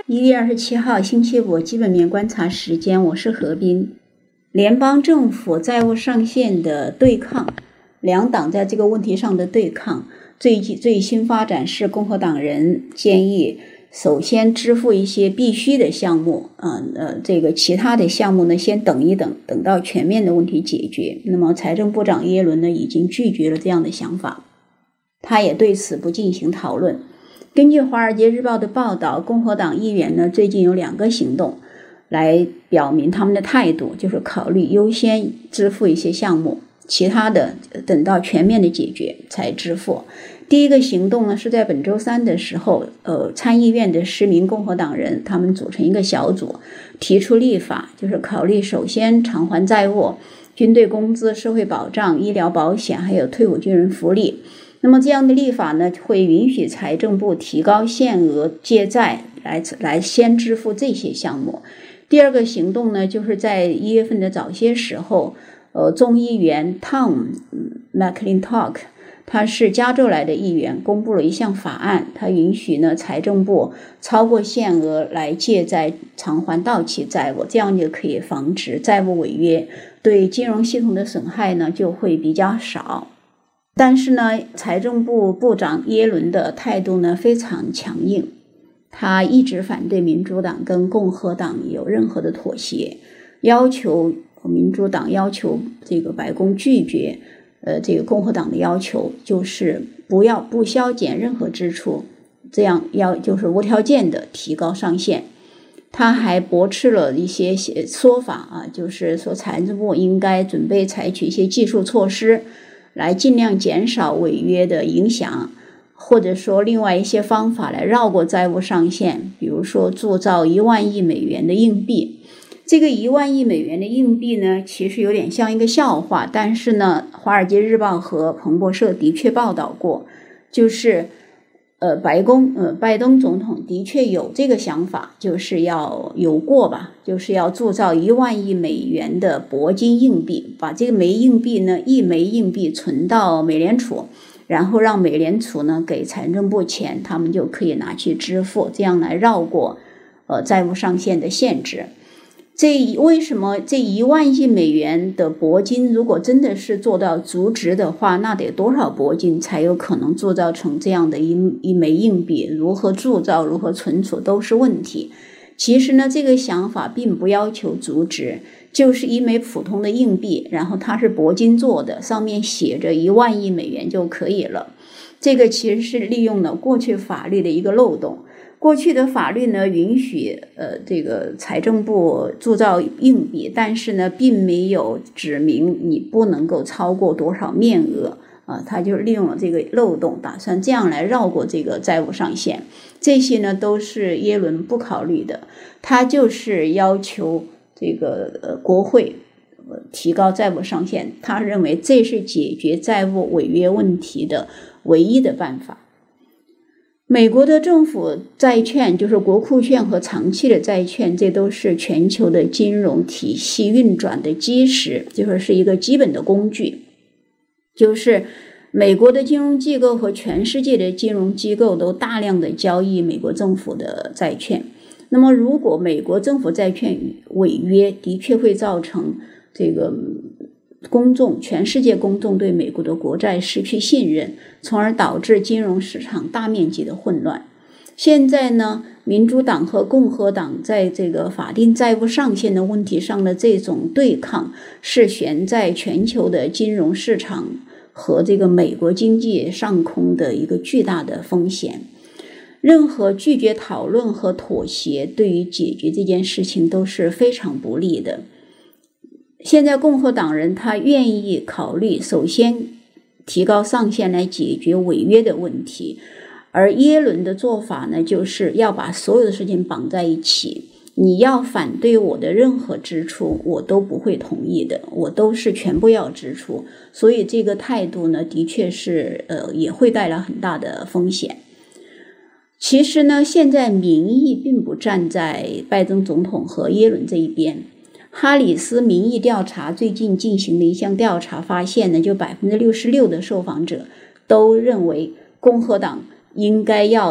1月27号星期五基本面观察时间，我是何斌。联邦政府债务上限的对抗，两党在这个问题上的对抗，最新发展是共和党人建议首先支付一些必须的项目，其他的项目呢先等一等，等到全面的问题解决。那么财政部长耶伦呢已经拒绝了这样的想法，他也对此不进行讨论。根据《华尔街日报》的报道，共和党议员呢最近有2个行动来表明他们的态度，就是考虑优先支付一些项目，其他的等到全面的解决才支付。第一个行动呢是在本周三的时候，参议院的10名共和党人他们组成一个小组，提出立法，就是考虑首先偿还债务、军队工资、社会保障、医疗保险还有退伍军人福利。那么这样的立法呢，会允许财政部提高限额借债来先支付这些项目。第二个行动呢，就是在1月份的早些时候，众议员 Tom McClintock， 他是加州来的议员，公布了一项法案，他允许呢财政部超过限额来借债偿还到期债务，这样就可以防止债务违约，对金融系统的损害呢就会比较少。但是呢，财政部部长耶伦的态度呢非常强硬，他一直反对民主党跟共和党有任何的妥协，要求民主党要求这个白宫拒绝这个共和党的要求，就是不削减任何支出，这样就是无条件的提高上限。他还驳斥了一些说法就是说财政部应该准备采取一些技术措施来尽量减少违约的影响，或者说另外一些方法来绕过债务上限，比如说铸造1万亿美元的硬币。这个1万亿美元的硬币呢，其实有点像一个笑话，但是呢，《华尔街日报》和彭博社的确报道过，就是拜登总统的确有这个想法，就是就是要铸造1万亿美元的铂金硬币，把这个一枚硬币存到美联储，然后让美联储呢给财政部钱，他们就可以拿去支付，这样来绕过债务上限的限制。为什么这1万亿美元的铂金如果真的是做到足值的话，那得多少铂金才有可能铸造成这样的一枚硬币？如何铸造、如何存储都是问题。其实呢，这个想法并不要求足值，就是一枚普通的硬币，然后它是铂金做的，上面写着1万亿美元就可以了。这个其实是利用了过去法律的一个漏洞。过去的法律呢允许这个财政部铸造硬币，但是呢并没有指明你不能够超过多少面额他就利用了这个漏洞，打算这样来绕过这个债务上限。这些呢都是耶伦不考虑的，他就是要求这个国会提高债务上限，他认为这是解决债务违约问题的唯一的办法。美国的政府债券，就是国库券和长期的债券，这都是全球的金融体系运转的基石，就是一个基本的工具。就是美国的金融机构和全世界的金融机构都大量的交易美国政府的债券。那么如果美国政府债券违约，的确会造成这个全世界公众对美国的国债失去信任，从而导致金融市场大面积的混乱。现在呢，民主党和共和党在这个法定债务上限的问题上的这种对抗，是悬在全球的金融市场和这个美国经济上空的一个巨大的风险。任何拒绝讨论和妥协，对于解决这件事情都是非常不利的。现在共和党人他愿意考虑首先提高上限来解决违约的问题，而耶伦的做法呢，就是要把所有的事情绑在一起，你要反对我的任何支出我都不会同意的，我都是全部要支出。所以这个态度呢，的确是也会带来很大的风险。其实呢，现在民意并不站在拜登总统和耶伦这一边。哈里斯民意调查最近进行的一项调查发现呢，就 66% 的受访者都认为共和党应该要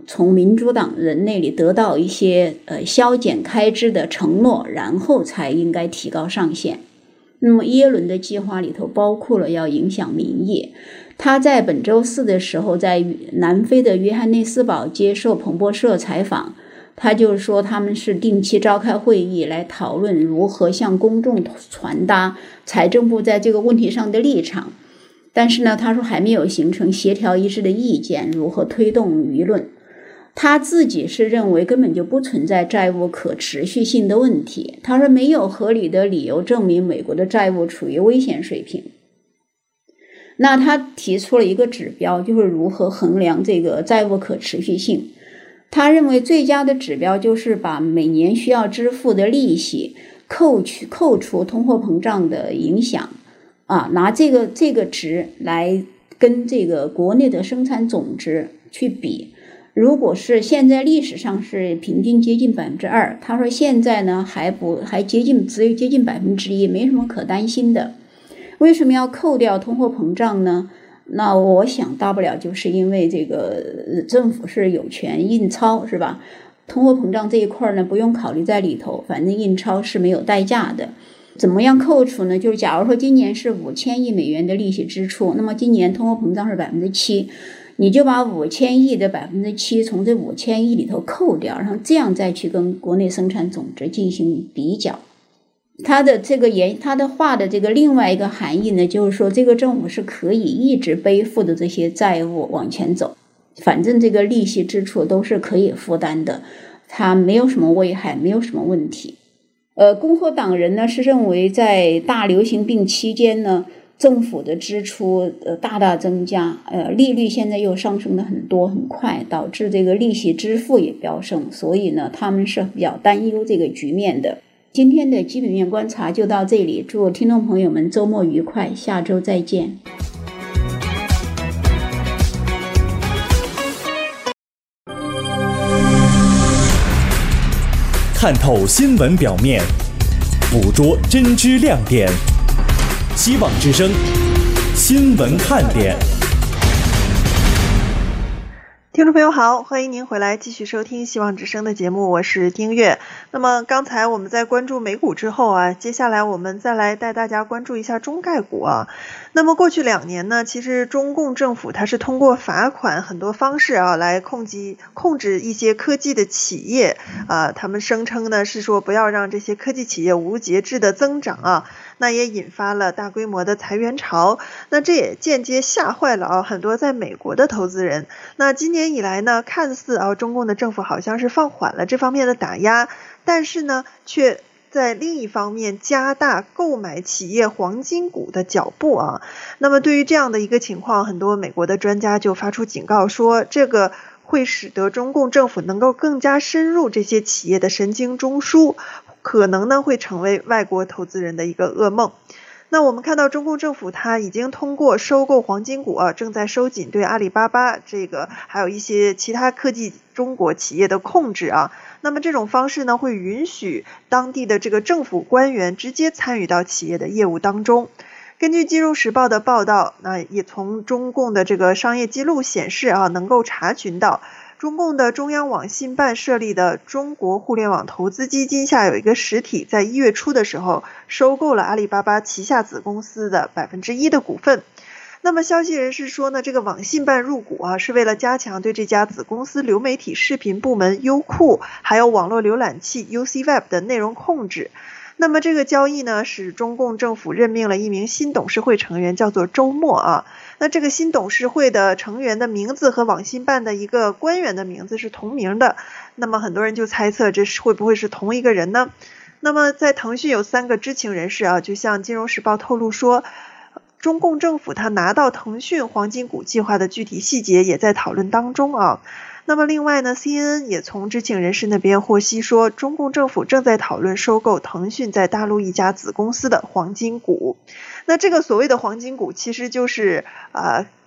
从民主党人那里得到一些削减开支的承诺，然后才应该提高上限。那么耶伦的计划里头包括了要影响民意。他在本周四的时候在南非的约翰内斯堡接受彭博社采访，他就说他们是定期召开会议来讨论如何向公众传达财政部在这个问题上的立场，但是呢，他说还没有形成协调一致的意见，如何推动舆论。他自己是认为根本就不存在债务可持续性的问题，他说没有合理的理由证明美国的债务处于危险水平。那他提出了一个指标，就是如何衡量这个债务可持续性。他认为最佳的指标就是把每年需要支付的利息扣除通货膨胀的影响拿这个值来跟这个国内的生产总值去比。如果是现在历史上是平均接近 2%， 他说现在呢还只有接近 1%， 没什么可担心的。为什么要扣掉通货膨胀呢？那我想大不了就是因为这个政府是有权印钞，是吧？通货膨胀这一块呢不用考虑在里头，反正印钞是没有代价的。怎么样扣除呢？就是假如说今年是5000亿美元的利息支出，那么今年通货膨胀是 7%， 你就把5000亿的 7% 从这5000亿里头扣掉，然后这样再去跟国内生产总值进行比较。他的话的这个另外一个含义呢，就是说这个政府是可以一直背负的这些债务往前走，反正这个利息支出都是可以负担的，它没有什么危害，没有什么问题。共和党人呢是认为在大流行病期间呢，政府的支出大大增加，利率现在又上升的很多很快，导致这个利息支付也飙升，所以呢他们是比较担忧这个局面的。今天的基本面观察就到这里，祝听众朋友们周末愉快，下周再见。 看透新闻表面，捕捉真知亮点。希望之声新闻看点。 听众朋友好，欢迎您回来继续收听希望之声的节目，我是丁月。那么刚才我们在关注美股之后接下来我们再来带大家关注一下中概股那么过去2年呢，其实中共政府它是通过罚款很多方式来控制一些科技的企业他们声称呢是说不要让这些科技企业无节制的增长那也引发了大规模的裁员潮，那这也间接吓坏了很多在美国的投资人。那今年以来呢，看似中共的政府好像是放缓了这方面的打压，但是呢却在另一方面加大购买企业黄金股的脚步那么对于这样的一个情况，很多美国的专家就发出警告说，这个会使得中共政府能够更加深入这些企业的神经中枢，可能呢会成为外国投资人的一个噩梦。那我们看到中共政府它已经通过收购黄金股正在收紧对阿里巴巴还有一些其他科技中国企业的控制那么这种方式呢会允许当地的这个政府官员直接参与到企业的业务当中。根据金融时报的报道，那也从中共的这个商业记录显示能够查询到中共的中央网信办设立的中国互联网投资基金下有一个实体，在1月初的时候收购了阿里巴巴旗下子公司的 1% 的股份。那么消息人士说呢，这个网信办入股是为了加强对这家子公司流媒体视频部门优酷还有网络浏览器 UCWeb 的内容控制。那么这个交易呢，使中共政府任命了一名新董事会成员，叫做周末那这个新董事会的成员的名字和网信办的一个官员的名字是同名的，那么很多人就猜测这会不会是同一个人呢？那么在腾讯有3个知情人士就向金融时报透露说，中共政府他拿到腾讯黄金股计划的具体细节也在讨论当中那么另外呢 CNN 也从知情人士那边获悉说，中共政府正在讨论收购腾讯在大陆一家子公司的黄金股。那这个所谓的黄金股其实就是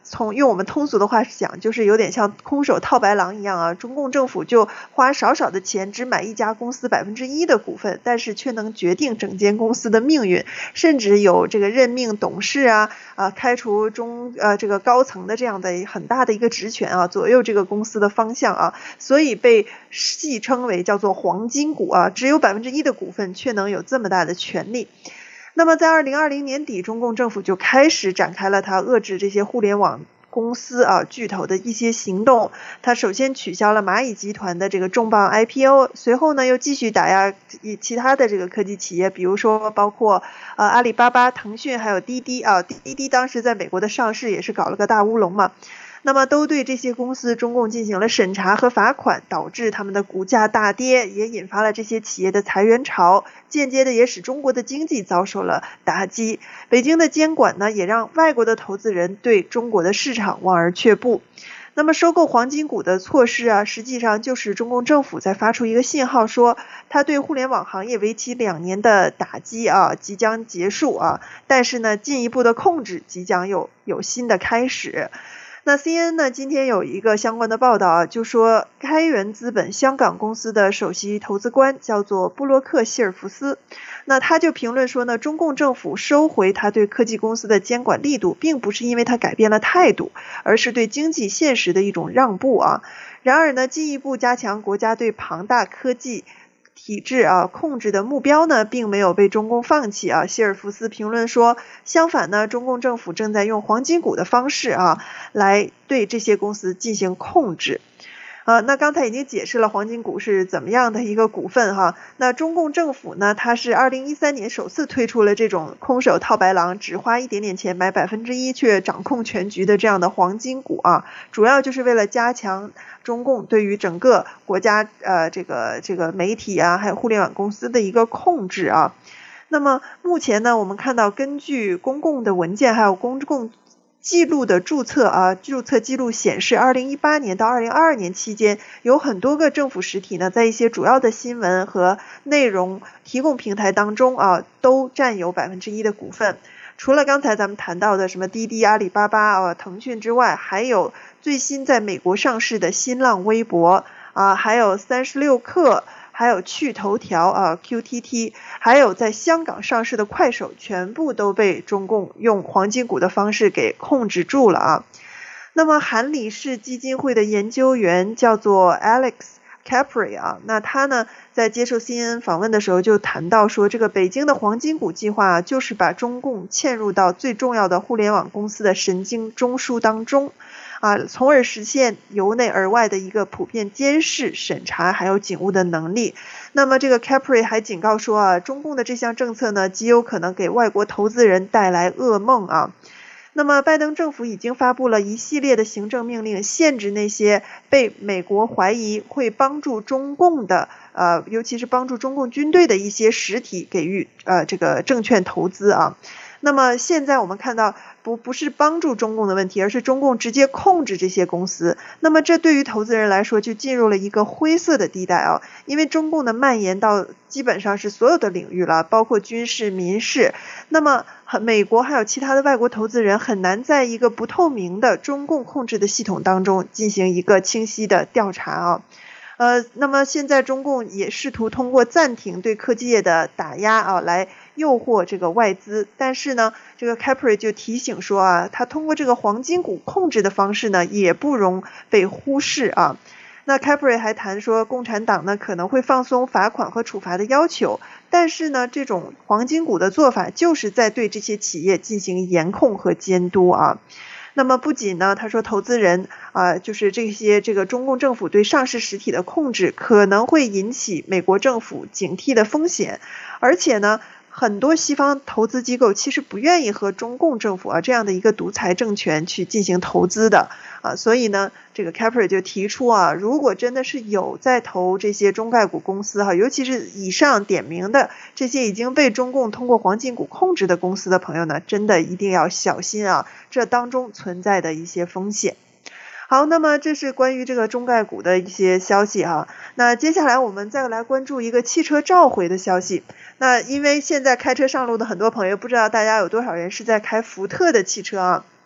用我们通俗的话讲，就是有点像空手套白狼一样啊。中共政府就花少少的钱只买一家公司1%的股份，但是却能决定整间公司的命运，甚至有这个任命董事开除这个高层的这样的很大的一个职权啊，左右这个公司的方向啊，所以被戏称为叫做黄金股啊，只有1%的股份却能有这么大的权利。那么在2020年底，中共政府就开始展开了它遏制这些互联网公司巨头的一些行动。它首先取消了蚂蚁集团的这个重磅 IPO， 随后呢又继续打压其他的这个科技企业，比如说包括阿里巴巴、腾讯还有滴滴啊。滴滴当时在美国的上市也是搞了个大乌龙嘛。那么都对这些公司中共进行了审查和罚款，导致他们的股价大跌，也引发了这些企业的裁员潮，间接的也使中国的经济遭受了打击。北京的监管呢，也让外国的投资人对中国的市场望而却步。那么收购黄金股的措施啊，实际上就是中共政府在发出一个信号，说它对互联网行业为期2年的打击即将结束但是呢进一步的控制即将有新的开始。那 CNN 呢今天有一个相关的报道就说开源资本香港公司的首席投资官叫做布洛克希尔福斯，那他就评论说呢，中共政府收回他对科技公司的监管力度，并不是因为他改变了态度，而是对经济现实的一种让步然而呢，进一步加强国家对庞大科技体制控制的目标呢，并没有被中共放弃希尔福斯评论说，相反呢，中共政府正在用黄金股的方式来对这些公司进行控制。那刚才已经解释了黄金股是怎么样的一个股份那中共政府呢，它是2013年首次推出了这种空手套白狼，只花一点点钱买1%却掌控全局的这样的黄金股主要就是为了加强中共对于整个国家这个媒体还有互联网公司的一个控制那么目前呢，我们看到根据公共的文件还有公共记录的注册注册记录显示，2018年到2022年期间，有很多个政府实体呢，在一些主要的新闻和内容提供平台当中都占有1%的股份。除了刚才咱们谈到的什么滴滴、阿里巴巴腾讯之外，还有最新在美国上市的新浪微博还有36氪，还有趣头条QTT， 还有在香港上市的快手，全部都被中共用黄金股的方式给控制住了那么韩理士基金会的研究员叫做 Alex Capri 那他呢在接受 CNN 访问的时候就谈到说，这个北京的黄金股计划就是把中共嵌入到最重要的互联网公司的神经中枢当中从而实现由内而外的一个普遍监视、审查还有警务的能力。那么这个 Capri 还警告说中共的这项政策呢，极有可能给外国投资人带来噩梦那么拜登政府已经发布了一系列的行政命令，限制那些被美国怀疑会帮助中共的尤其是帮助中共军队的一些实体给予这个证券投资那么现在我们看到不是帮助中共的问题，而是中共直接控制这些公司。那么这对于投资人来说就进入了一个灰色的地带因为中共的蔓延到基本上是所有的领域了，包括军事、民事。那么美国还有其他的外国投资人很难在一个不透明的中共控制的系统当中进行一个清晰的调查那么现在中共也试图通过暂停对科技业的打压来诱惑这个外资，但是呢，这个 Capri 就提醒说他通过这个黄金股控制的方式呢，也不容被忽视那 Capri 还谈说，共产党呢可能会放松罚款和处罚的要求，但是呢，这种黄金股的做法就是在对这些企业进行严控和监督那么不仅呢，他说投资人就是这个中共政府对上市实体的控制可能会引起美国政府警惕的风险，而且呢，很多西方投资机构其实不愿意和中共政府这样的一个独裁政权去进行投资的所以呢，这个 Capri 就提出如果真的是有在投这些中概股公司尤其是以上点名的这些已经被中共通过黄金股控制的公司的朋友呢，真的一定要小心这当中存在的一些风险。好，那么这是关于这个中概股的一些消息那接下来我们再来关注一个汽车召回的消息。那因为现在开车上路的很多朋友，不知道大家有多少人是在开福特的汽车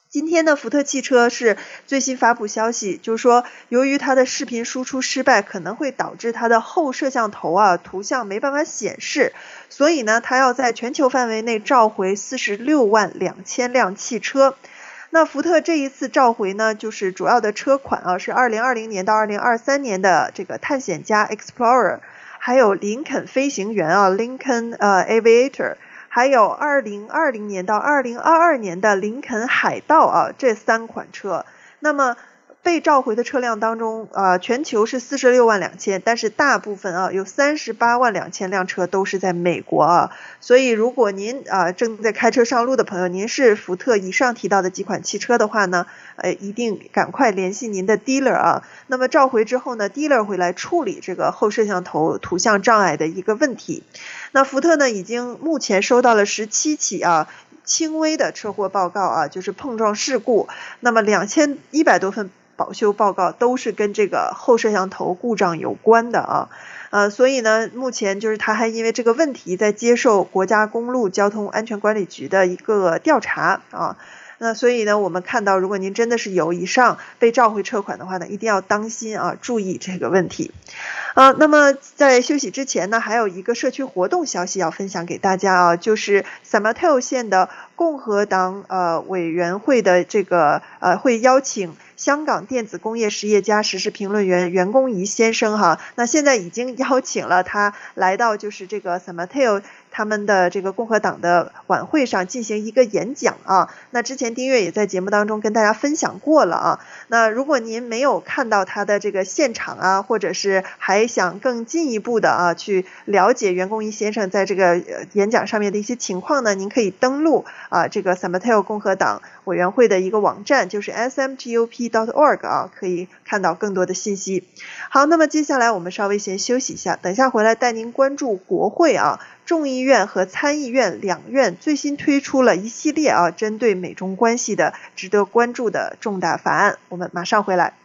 今天呢，福特汽车是最新发布消息，就是说由于它的视频输出失败，可能会导致它的后摄像头图像没办法显示，所以呢，它要在全球范围内召回46万2千辆汽车。那福特这一次召回呢，就是主要的车款是2020年到2023年的这个探险家 Explorer， 还有林肯飞行员Lincoln Aviator，还有2020年到2022年的林肯海盗这3款车。那么被召回的车辆当中全球是46万2千，但是大部分有38万2千辆车都是在美国所以如果您正在开车上路的朋友，您是福特以上提到的几款汽车的话呢，一定赶快联系您的 dealer 那么召回之后呢 dealer 会来处理这个后摄像头图像障碍的一个问题。那福特呢已经目前收到了17起轻微的车祸报告就是碰撞事故，那么2100多份保修报告都是跟这个后摄像头故障有关的所以呢，目前就是他还因为这个问题在接受国家公路交通安全管理局的一个调查那所以呢，我们看到如果您真的是有以上被召回车款的话呢，一定要当心注意这个问题那么在休息之前呢，还有一个社区活动消息要分享给大家就是 San Mateo 县的共和党委员会的这个会邀请香港电子工业实业家时事评论员袁公仪先生那现在已经邀请了他来到就是这个 San Mateo 他们的这个共和党的晚会上进行一个演讲那之前丁月也在节目当中跟大家分享过了那如果您没有看到他的这个现场或者是还想更进一步的去了解袁公仪先生在这个演讲上面的一些情况呢，您可以登录这个 San Mateo 共和党委员会的一个网站，就是 smgop.org 可以看到更多的信息。好，那么接下来我们稍微先休息一下，等一下回来带您关注国会众议院和参议院两院最新推出了一系列针对美中关系的值得关注的重大法案，我们马上回来。